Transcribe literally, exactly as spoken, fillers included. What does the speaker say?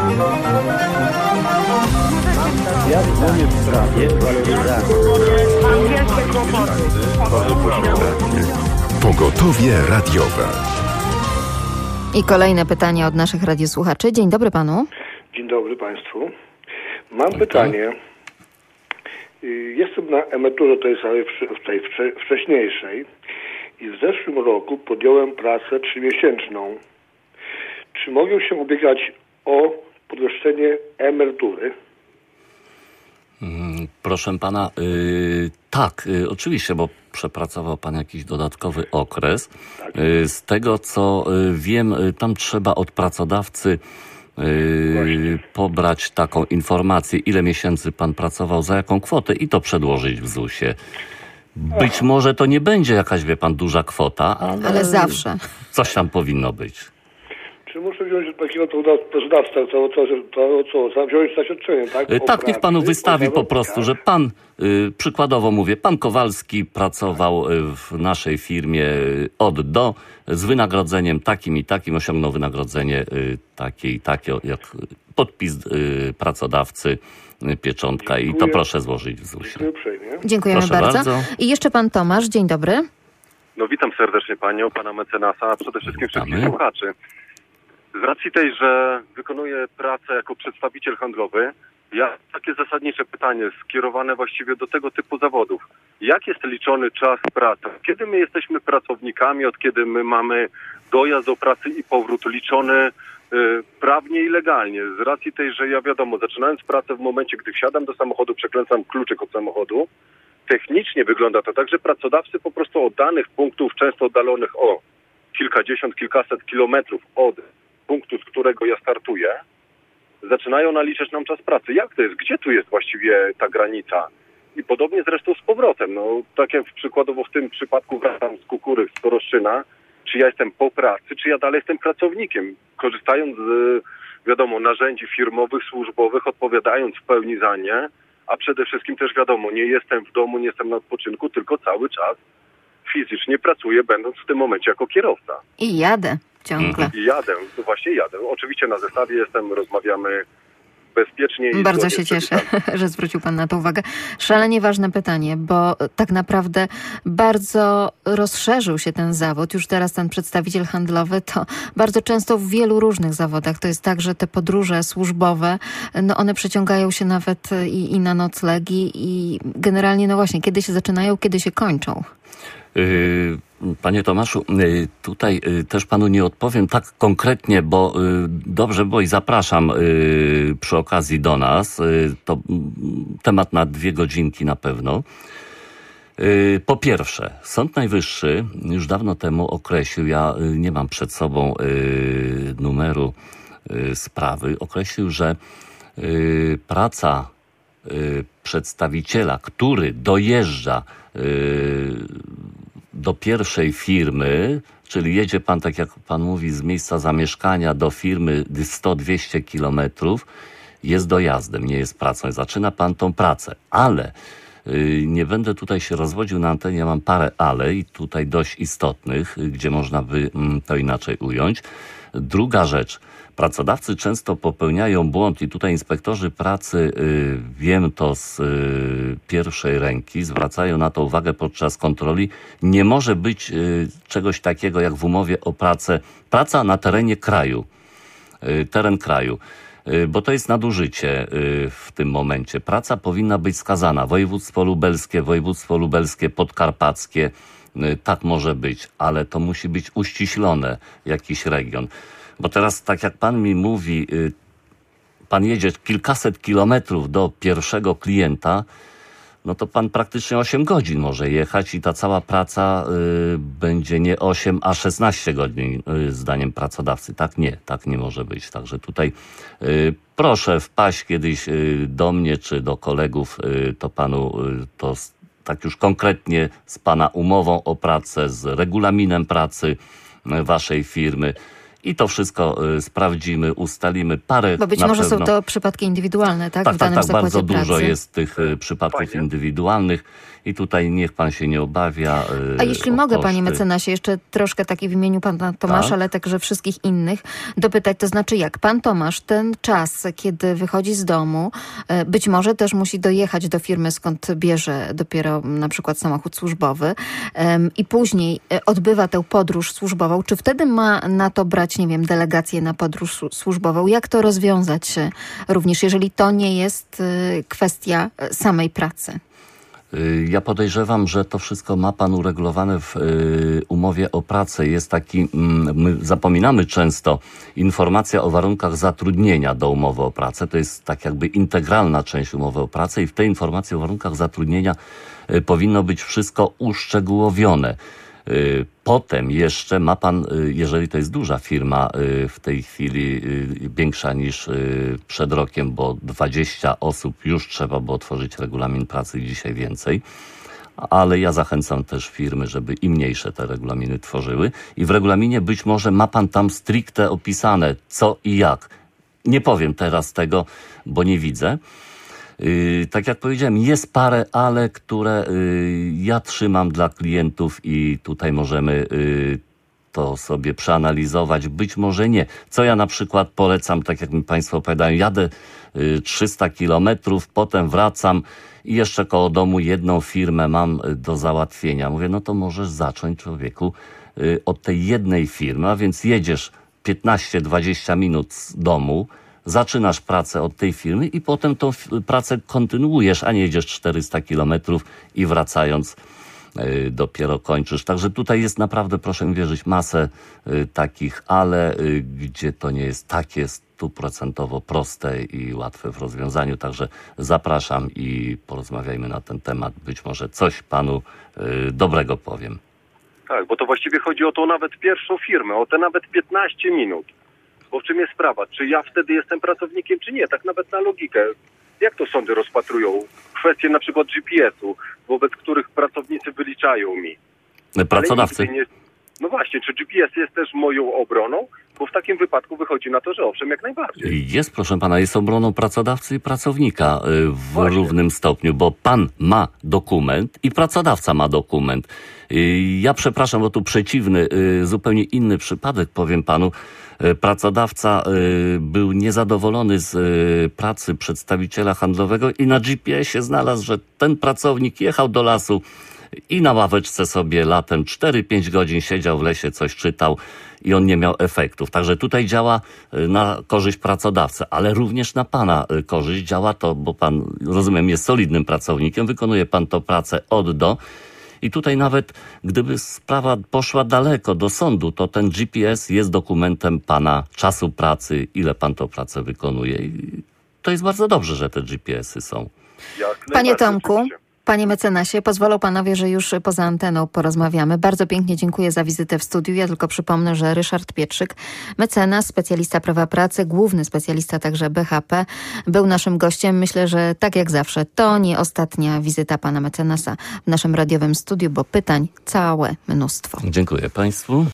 Ja dzwonię w sprawie waloryzacji. Pogotowie radiowe. I kolejne pytanie od naszych radiosłuchaczy. Dzień dobry panu. Dzień dobry państwu. Mam pytanie. Jestem na emeryturze tej samej tej wcześniejszej i w zeszłym roku podjąłem pracę trzymiesięczną. Czy mogę się ubiegać o podwyższenie emerytury? Proszę pana, yy, tak, yy, oczywiście, bo przepracował pan jakiś dodatkowy okres. Tak. Yy, z tego, co yy, wiem, yy, tam trzeba od pracodawcy yy, pobrać taką informację, ile miesięcy pan pracował, za jaką kwotę i to przedłożyć w zusie. Być Aha. może to nie będzie jakaś, wie pan, duża kwota, ale, ale zawsze coś tam powinno być. Czy muszę wziąć takiego pracodawcę, to, to, to, to co, wziąć zaświadczenie, tak? O tak, pracy, niech panu wystawi po prostu, że pan, y, przykładowo mówię, pan Kowalski pracował w naszej firmie od do, z wynagrodzeniem takim i takim, osiągnął wynagrodzenie y, takie i takie, jak podpis y, pracodawcy, y, pieczątka. Dziękuję. I to proszę złożyć w zusie. Dziękuję uprzejmie. Dziękujemy proszę bardzo. bardzo. I jeszcze pan Tomasz, dzień dobry. No witam serdecznie panią, pana mecenasa, a przede wszystkim wszystkich słuchaczy. Z racji tej, że wykonuję pracę jako przedstawiciel handlowy, ja takie zasadnicze pytanie skierowane właściwie do tego typu zawodów. Jak jest liczony czas pracy? Kiedy my jesteśmy pracownikami, od kiedy my mamy dojazd do pracy i powrót liczony y, prawnie i legalnie? Z racji tej, że ja wiadomo, zaczynając pracę w momencie, gdy wsiadam do samochodu, przekręcam kluczyk od samochodu, technicznie wygląda to tak, że pracodawcy po prostu od danych punktów, często oddalonych o kilkadziesiąt, kilkaset kilometrów od punktu, z którego ja startuję, zaczynają naliczać nam czas pracy. Jak to jest? Gdzie tu jest właściwie ta granica? I podobnie zresztą z powrotem. No, tak jak przykładowo w tym przypadku wracam z Kukuryk, z Koroszczyna, czy ja jestem po pracy, czy ja dalej jestem pracownikiem, korzystając z, wiadomo, narzędzi firmowych, służbowych, odpowiadając w pełni za nie, a przede wszystkim też wiadomo, nie jestem w domu, nie jestem na odpoczynku, tylko cały czas fizycznie pracuję, będąc w tym momencie jako kierowca. I jadę ciągle. I jadę, to właśnie jadę. Oczywiście na zestawie jestem, rozmawiamy bezpiecznie. I bardzo się cieszę, że zwrócił pan na to uwagę. Szalenie ważne pytanie, bo tak naprawdę bardzo rozszerzył się ten zawód. Już teraz ten przedstawiciel handlowy to bardzo często w wielu różnych zawodach. To jest tak, że te podróże służbowe, no one przeciągają się nawet i, i na noclegi i generalnie no właśnie, kiedy się zaczynają, kiedy się kończą. Panie Tomaszu, tutaj też panu nie odpowiem tak konkretnie, bo dobrze było i zapraszam przy okazji do nas. To temat na dwie godzinki na pewno. Po pierwsze, Sąd Najwyższy już dawno temu określił, ja nie mam przed sobą numeru sprawy, określił, że praca przedstawiciela, który dojeżdża do pierwszej firmy, czyli jedzie pan, tak jak pan mówi, z miejsca zamieszkania do firmy sto dwieście kilometrów, jest dojazdem, nie jest pracą. Zaczyna pan tą pracę, ale yy, nie będę tutaj się rozwodził na antenie, ja mam parę ale i tutaj dość istotnych, gdzie można by mm, to inaczej ująć. Druga rzecz, pracodawcy często popełniają błąd i tutaj inspektorzy pracy, y, wiem to z y, pierwszej ręki, zwracają na to uwagę podczas kontroli. Nie może być y, czegoś takiego jak w umowie o pracę, praca na terenie kraju, y, teren kraju, y, bo to jest nadużycie y, w tym momencie. Praca powinna być skazana. Województwo lubelskie, województwo lubelskie, podkarpackie, y, tak może być, ale to musi być uściślone, jakiś region. Bo teraz, tak jak pan mi mówi, pan jedzie kilkaset kilometrów do pierwszego klienta, no to pan praktycznie osiem godzin może jechać i ta cała praca y, będzie nie osiem, a szesnaście godzin y, zdaniem pracodawcy. Tak nie, tak nie może być. Także tutaj y, proszę wpaść kiedyś y, do mnie czy do kolegów, y, to panu y, to tak już konkretnie z pana umową o pracę, z regulaminem pracy y, waszej firmy. i to wszystko y, sprawdzimy, ustalimy parę. Bo być na może pewno... są to przypadki indywidualne, tak? Tak, w tak, danym tak. Bardzo zakładzie dużo pracy. jest tych y, przypadków Fajnie. indywidualnych i tutaj niech pan się nie obawia. Y, A jeśli o mogę, koszty. panie mecenasie, jeszcze troszkę taki w imieniu pana Tomasza, Tak. ale także wszystkich innych, dopytać, to znaczy jak pan Tomasz ten czas, kiedy wychodzi z domu, e, być może też musi dojechać do firmy, skąd bierze dopiero na przykład samochód służbowy em, i później e, odbywa tę podróż służbową, czy wtedy ma na to brać, nie wiem, delegację na podróż su- służbową? Jak to rozwiązać e, również, jeżeli to nie jest e, kwestia e, samej pracy? Y, Ja podejrzewam, że to wszystko ma pan uregulowane w y, umowie o pracę. Jest taki, mm, my zapominamy często, informacja o warunkach zatrudnienia do umowy o pracę. To jest tak jakby integralna część umowy o pracę i w tej informacji o warunkach zatrudnienia y, powinno być wszystko uszczegółowione. Y, Potem jeszcze ma pan, y, jeżeli to jest duża firma y, w tej chwili y, większa niż y, przed rokiem, bo dwadzieścia osób już trzeba było otworzyć regulamin pracy i dzisiaj więcej, ale ja zachęcam też firmy, żeby i mniejsze te regulaminy tworzyły i w regulaminie być może ma pan tam stricte opisane co i jak. Nie powiem teraz tego, bo nie widzę. Yy, tak jak powiedziałem, jest parę ale, które yy, ja trzymam dla klientów i tutaj możemy yy, to sobie przeanalizować. Być może nie. Co ja na przykład polecam, tak jak mi państwo opowiadają, jadę yy, trzysta kilometrów, potem wracam i jeszcze koło domu jedną firmę mam yy, do załatwienia. Mówię, no to możesz zacząć, człowieku, yy, od tej jednej firmy, a więc jedziesz piętnaście dwadzieścia minut z domu, zaczynasz pracę od tej firmy i potem tą f- pracę kontynuujesz, a nie jedziesz czterysta kilometrów i wracając y, dopiero kończysz. Także tutaj jest naprawdę, proszę mi wierzyć, masę y, takich, ale y, gdzie to nie jest takie stuprocentowo proste i łatwe w rozwiązaniu. Także zapraszam i porozmawiajmy na ten temat. Być może coś panu y, dobrego powiem. Tak, bo to właściwie chodzi o tą nawet pierwszą firmę, o te nawet piętnaście minut. Bo w czym jest sprawa? Czy ja wtedy jestem pracownikiem, czy nie? Tak nawet na logikę. Jak to sądy rozpatrują? Kwestie na przykład G P S-u, wobec których pracownicy wyliczają mi. Pracodawcy. Ale nigdy nie... No właśnie, czy G P S jest też moją obroną? Bo w takim wypadku wychodzi na to, że owszem, jak najbardziej. Jest, proszę pana, jest obroną pracodawcy i pracownika y, w Właśnie. równym stopniu, bo pan ma dokument i pracodawca ma dokument. Y, Ja przepraszam, bo tu przeciwny, y, zupełnie inny przypadek powiem panu. Y, Pracodawca y, był niezadowolony z y, pracy przedstawiciela handlowego i na G P S-ie znalazł, że ten pracownik jechał do lasu i na ławeczce sobie latem cztery pięć godzin siedział w lesie, coś czytał i on nie miał efektów. Także tutaj działa y, na korzyść pracodawcy, ale również na pana y, korzyść działa to, bo pan, rozumiem, jest solidnym pracownikiem, wykonuje pan tą pracę od do i tutaj nawet gdyby sprawa poszła daleko do sądu, to ten G P S jest dokumentem pana czasu pracy, ile pan tą pracę wykonuje. I to jest bardzo dobrze, że te G P S-y są. Jak Panie najbardziej, Tomku, oczywiście. panie mecenasie, pozwolą panowie, że już poza anteną porozmawiamy. Bardzo pięknie dziękuję za wizytę w studiu. Ja tylko przypomnę, że Ryszard Pietrzyk, mecenas, specjalista prawa pracy, główny specjalista także B H P, był naszym gościem. Myślę, że tak jak zawsze, to nie ostatnia wizyta pana mecenasa w naszym radiowym studiu, bo pytań całe mnóstwo. Dziękuję państwu.